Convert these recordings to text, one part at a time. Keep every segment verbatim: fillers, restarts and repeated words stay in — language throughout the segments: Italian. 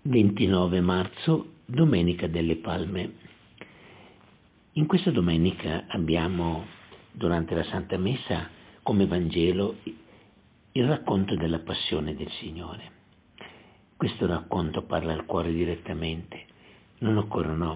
ventinove marzo, Domenica delle Palme. In questa domenica abbiamo, durante la Santa Messa, come Vangelo, il racconto della passione del Signore. Questo racconto parla al cuore direttamente, non occorrono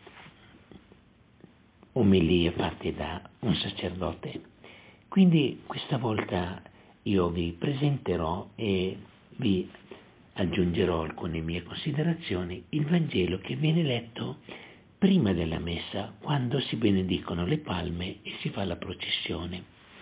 omelie fatte da un sacerdote. Quindi questa volta io vi presenterò e vi aggiungerò alcune mie considerazioni, il Vangelo che viene letto prima della Messa, quando si benedicono le palme e si fa la processione.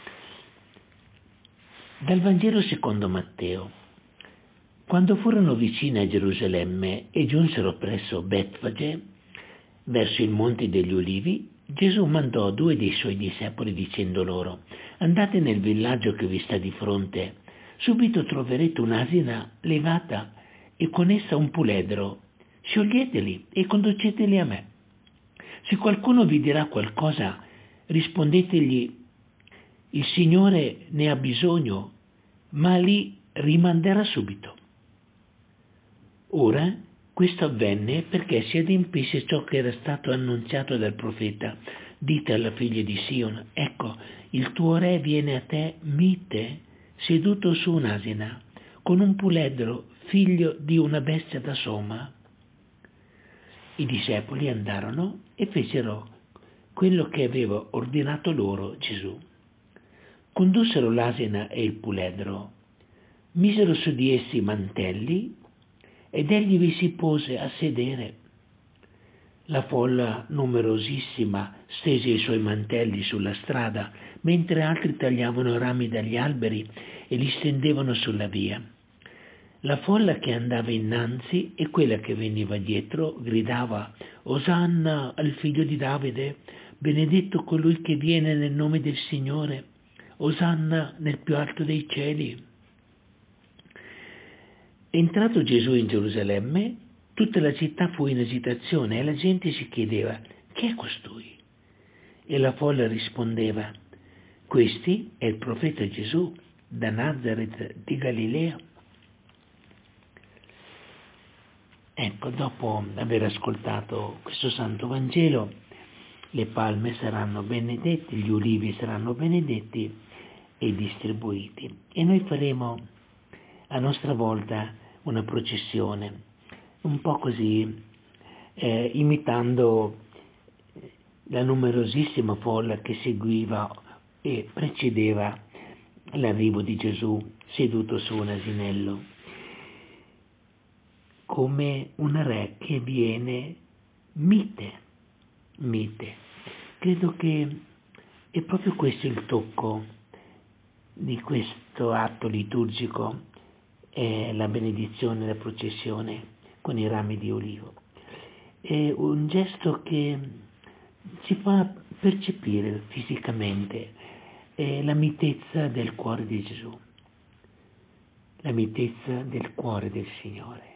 Dal Vangelo secondo Matteo. Quando furono vicini a Gerusalemme e giunsero presso Betfage, verso il Monte degli Ulivi, Gesù mandò due dei suoi discepoli dicendo loro: andate nel villaggio che vi sta di fronte. Subito troverete un'asina legata e con essa un puledro. Scioglieteli e conduceteli a me. Se qualcuno vi dirà qualcosa, rispondetegli: il Signore ne ha bisogno, ma li rimanderà subito. Ora questo avvenne perché si adempisse ciò che era stato annunciato dal profeta: dite alla figlia di Sion, ecco, il tuo re viene a te mite, seduto su un'asina, con un puledro, figlio di una bestia da soma. I discepoli andarono e fecero quello che aveva ordinato loro Gesù. Condussero l'asina e il puledro, misero su di essi i mantelli ed egli vi si pose a sedere. La folla numerosissima stese i suoi mantelli sulla strada, mentre altri tagliavano rami dagli alberi e li stendevano sulla via. La folla che andava innanzi e quella che veniva dietro gridava: Osanna al figlio di Davide, benedetto colui che viene nel nome del Signore, Osanna nel più alto dei cieli. Entrato Gesù in Gerusalemme, tutta la città fu in agitazione e la gente si chiedeva: chi è costui? E la folla rispondeva: questi è il profeta Gesù da Nazaret di Galilea. Ecco, dopo aver ascoltato questo Santo Vangelo, le palme saranno benedette, gli ulivi saranno benedetti e distribuiti. E noi faremo a nostra volta una processione, un po' così, eh, imitando la numerosissima folla che seguiva e precedeva l'arrivo di Gesù seduto su un asinello, come un re che viene mite, mite. Credo che è proprio questo il tocco di questo atto liturgico, è la benedizione, la processione con i rami di olivo. È un gesto che ci fa percepire fisicamente è la mitezza del cuore di Gesù, la mitezza del cuore del Signore.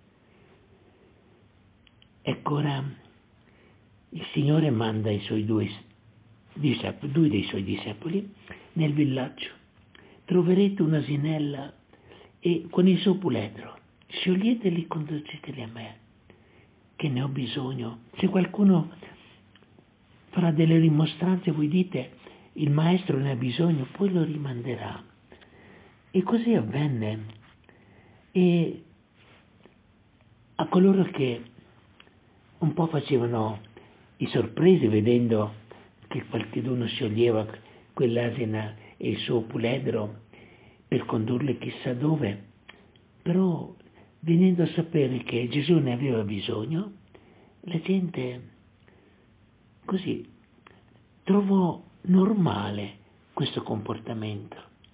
Ecco, ora il Signore manda i suoi due discepoli, due dei suoi discepoli nel villaggio. Troverete un'asinella e con il suo puledro. Scioglieteli e conduceteli a me, che ne ho bisogno. Se qualcuno farà delle rimostranze, voi dite: il maestro ne ha bisogno, poi lo rimanderà. E così avvenne. E a coloro che un po' facevano i sorpresi vedendo che qualcuno scioglieva quell'asina e il suo puledro per condurle chissà dove, però venendo a sapere che Gesù ne aveva bisogno, la gente così trovò normale questo comportamento.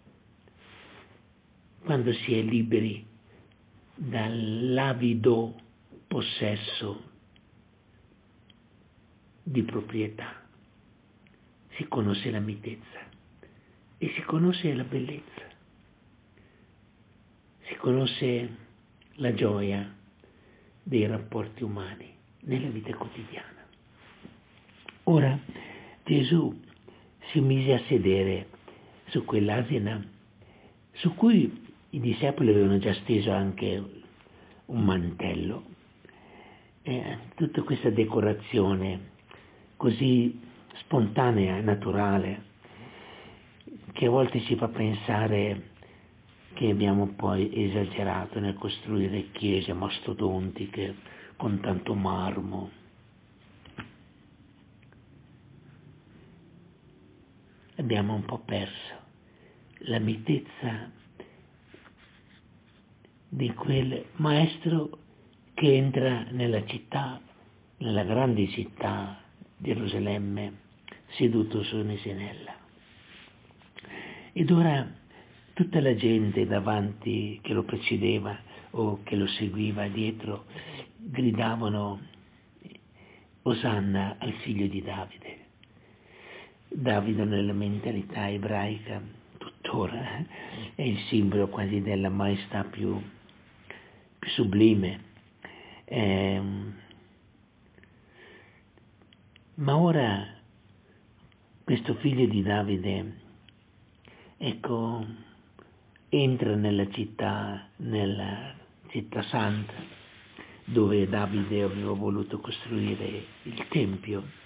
Quando si è liberi dall'avido possesso di proprietà, si conosce la mitezza e si conosce la bellezza, si conosce la gioia dei rapporti umani nella vita quotidiana. Ora Gesù si mise a sedere su quell'asina su cui i discepoli avevano già steso anche un mantello, e tutta questa decorazione così spontanea e naturale che a volte ci fa pensare che abbiamo poi esagerato nel costruire chiese mastodontiche con tanto marmo. Abbiamo un po' perso la mitezza di quel maestro che entra nella città, nella grande città di Gerusalemme, seduto su un'asinella. Ed ora tutta la gente davanti che lo precedeva o che lo seguiva dietro gridavano Osanna al figlio di Davide. Davide nella mentalità ebraica tuttora eh, è il simbolo quasi della maestà più, più sublime. Eh, ma ora questo figlio di Davide, ecco, entra nella città, nella città santa, dove Davide aveva voluto costruire il Tempio.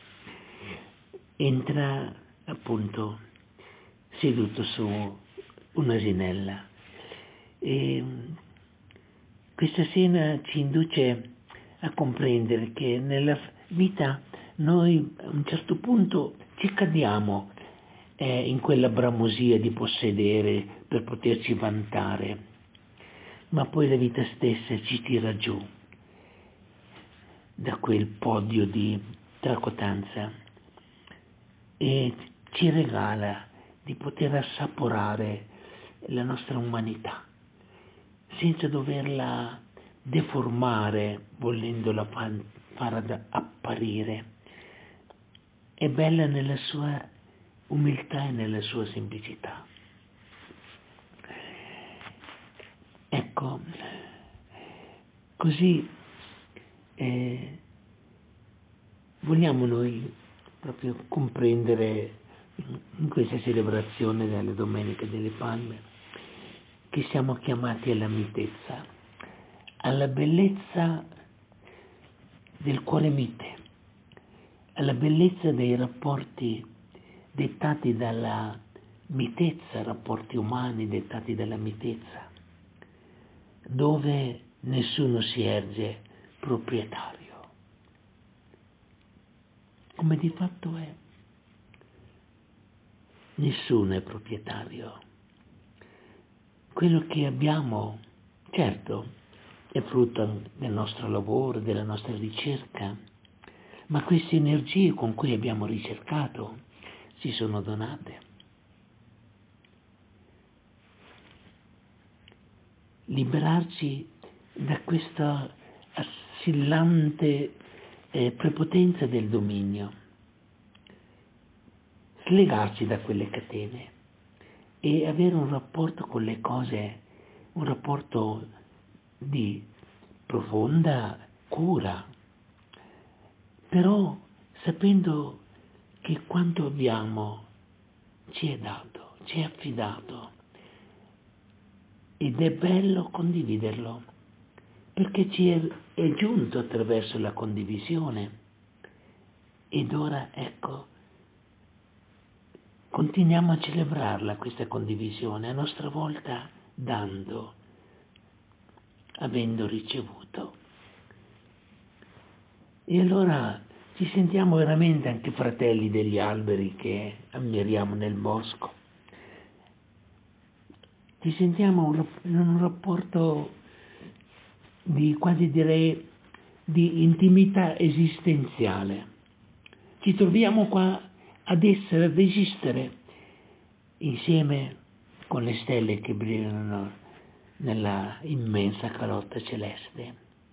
Entra appunto seduto su un'asinella. E questa scena ci induce a comprendere che nella vita noi a un certo punto ci cadiamo eh, in quella bramosia di possedere per poterci vantare, ma poi la vita stessa ci tira giù da quel podio di tracotanza e ci regala di poter assaporare la nostra umanità senza doverla deformare, volendola far apparire. È bella nella sua umiltà e nella sua semplicità. Ecco, così eh, vogliamo noi proprio comprendere in questa celebrazione della Domenica delle Palme che siamo chiamati alla mitezza, alla bellezza del cuore mite, alla bellezza dei rapporti dettati dalla mitezza, rapporti umani dettati dalla mitezza, dove nessuno si erge proprietario, come di fatto è. Nessuno è proprietario. Quello che abbiamo, certo, è frutto del nostro lavoro, della nostra ricerca, ma queste energie con cui abbiamo ricercato ci sono donate. Liberarci da questa assillante eh, prepotenza del dominio, slegarci da quelle catene e avere un rapporto con le cose, un rapporto di profonda cura, però sapendo che quanto abbiamo ci è dato, ci è affidato ed è bello condividerlo perché ci è, è giunto attraverso la condivisione ed ora ecco continuiamo a celebrarla questa condivisione a nostra volta dando, avendo ricevuto. E allora ci sentiamo veramente anche fratelli degli alberi che ammiriamo nel bosco. Ci sentiamo in un rapporto di, quasi direi, di intimità esistenziale. Ci troviamo qua ad essere, ad esistere insieme con le stelle che brillano nella immensa calotta celeste.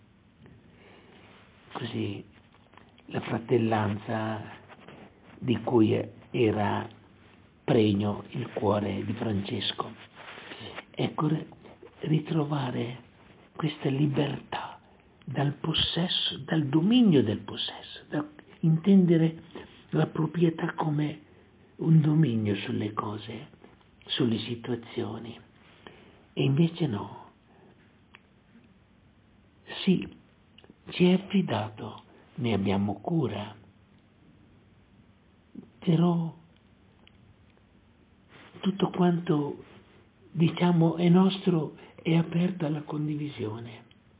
Così la fratellanza di cui era pregno il cuore di Francesco. Ecco, ritrovare questa libertà dal possesso, dal dominio del possesso, da intendere la proprietà come un dominio sulle cose, sulle situazioni. E invece no. sì, ci è affidato, ne abbiamo cura, però tutto quanto diciamo è nostro è aperto alla condivisione.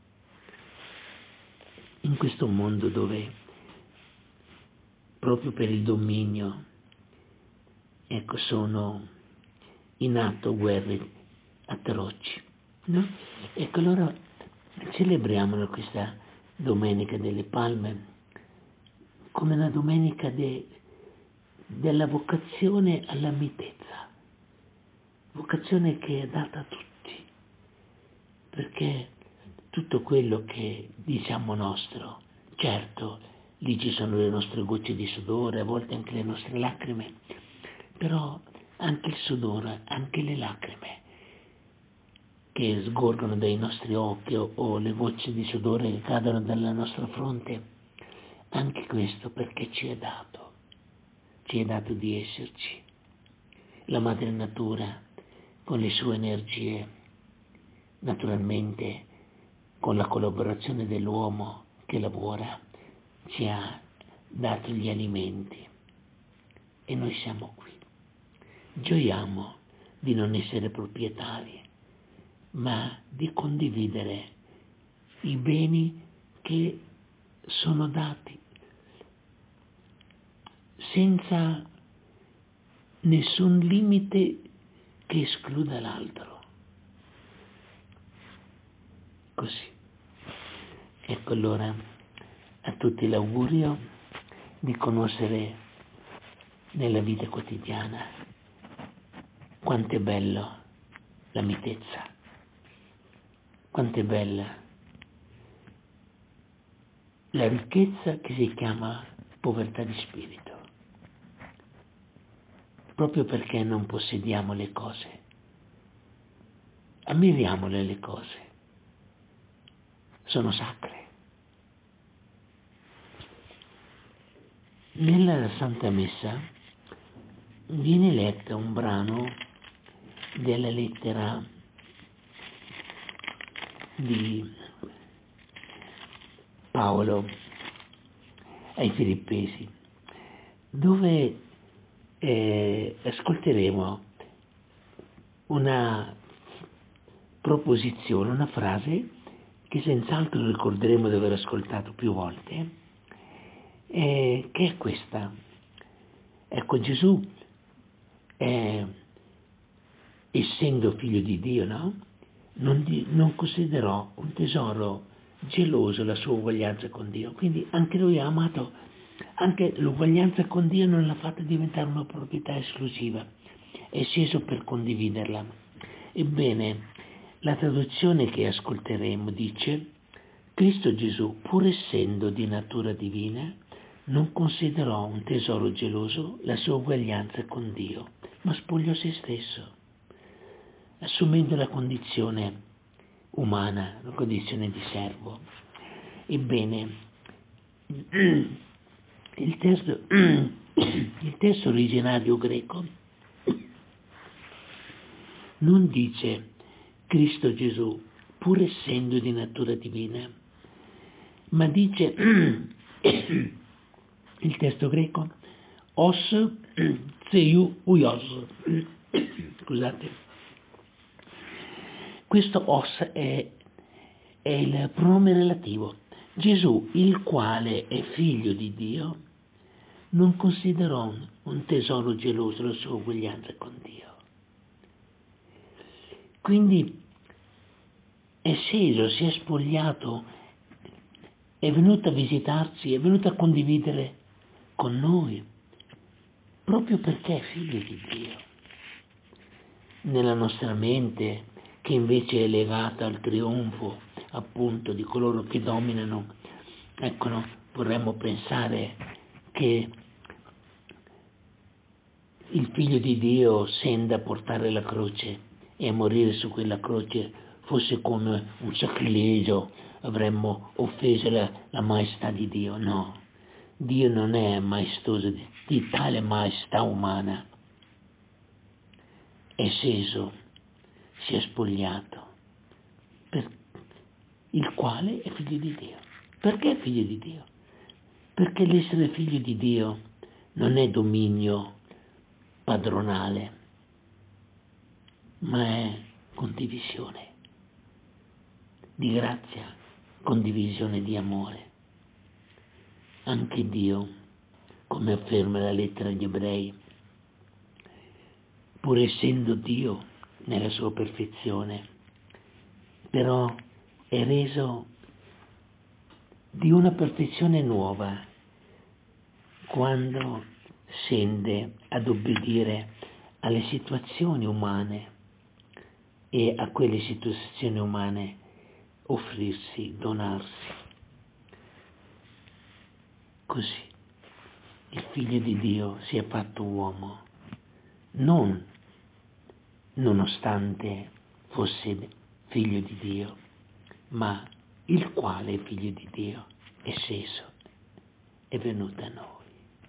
In questo mondo dove proprio per il dominio, ecco, sono in atto guerre atroci, no? Ecco, allora celebriamo questa Domenica delle Palme come una domenica de, della vocazione alla mitezza, vocazione che è data a tutti, perché tutto quello che diciamo nostro, certo, lì ci sono le nostre gocce di sudore, a volte anche le nostre lacrime, però anche il sudore, anche le lacrime che sgorgono dai nostri occhi o, o le gocce di sudore che cadono dalla nostra fronte, anche questo perché ci è dato, ci è dato di esserci. La madre natura con le sue energie, naturalmente con la collaborazione dell'uomo che lavora, ci ha dato gli alimenti e noi siamo qui. Gioiamo di non essere proprietari, ma di condividere i beni che sono dati senza nessun limite che escluda l'altro. Così. Ecco allora a tutti l'augurio di conoscere nella vita quotidiana quanto è bello la mitezza, quanto è bella la ricchezza che si chiama povertà di spirito, proprio perché non possediamo le cose. Ammiriamole le cose, sono sacre. Nella Santa Messa viene letto un brano della lettera di Paolo ai Filippesi, dove eh, ascolteremo una proposizione, una frase che senz'altro ricorderemo di aver ascoltato più volte, eh, che è questa. Ecco, Gesù, eh, essendo figlio di Dio, no? non, di, non considerò un tesoro geloso la sua uguaglianza con Dio, quindi anche lui ha amato, anche l'uguaglianza con Dio non l'ha fatta diventare una proprietà esclusiva, è sceso per condividerla. Ebbene, la traduzione che ascolteremo dice: Cristo Gesù, pur essendo di natura divina, non considerò un tesoro geloso la sua uguaglianza con Dio, ma spogliò se stesso, assumendo la condizione umana, la condizione di servo. Ebbene, il testo, il testo originario greco non dice Cristo Gesù, pur essendo di natura divina, ma dice il testo greco os theu uios. Scusate. Questo os è, è il pronome relativo. Gesù, il quale è figlio di Dio, non considerò un tesoro geloso la sua uguaglianza con Dio. Quindi è sceso, si è spogliato, è venuto a visitarci, è venuto a condividere con noi, proprio perché è figlio di Dio. Nella nostra mente, che invece è legata al trionfo, appunto, di coloro che dominano, ecco, no, vorremmo pensare che il figlio di Dio scenda a portare la croce e a morire su quella croce fosse come un sacrilegio, avremmo offeso la, la maestà di Dio. No, Dio non è maestoso di, di tale maestà umana. È sceso, si è spogliato per, il quale è figlio di Dio. Perché è figlio di Dio? Perché l'essere figlio di Dio non è dominio padronale, ma è condivisione di grazia, condivisione di amore. Anche Dio, come afferma la lettera agli Ebrei, pur essendo Dio nella sua perfezione, però è reso di una perfezione nuova quando scende ad obbedire alle situazioni umane e a quelle situazioni umane offrirsi, donarsi. Così il Figlio di Dio si è fatto uomo, non nonostante fosse figlio di Dio, ma il quale è figlio di Dio è sceso, è venuto a noi.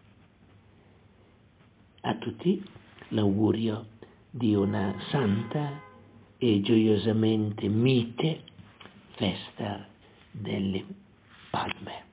A tutti l'augurio di una santa e gioiosamente mite festa delle Palme.